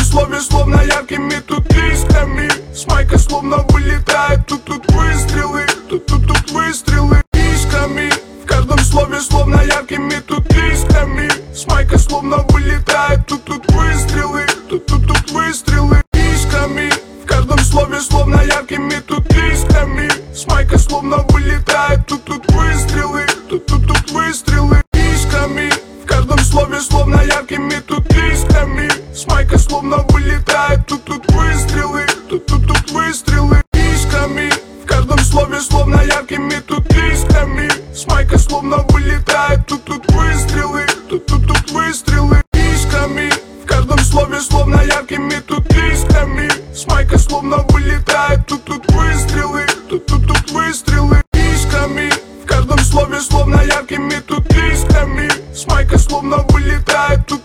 слове словно яркими тут искрами. С майка словно вылетает тут выстрелы, тут выстрелы искрами. В каждом слове словно яркими тут искрами. С майка словно вылетает тут выстрелы, тут выстрелы искрами. В каждом слове словно яркими тут искрами. С майка словно вылетает тут выстрелы, тут выстрелы искрами. В каждом слове словно яркими тут искрами. С майка словно вылетает тут выстрелы, тут выстрелы искрами. В каждом слове словно яркими тут искрами. С майка словно вылетает тут выстрелы, тут выстрелы искрами. В каждом слове словно яркими тут искрами. С майка словно вылетает тут выстрелы, тут выстрелы искрами. В каждом слове словно яркими тут искрами. С майка словно вылетает тут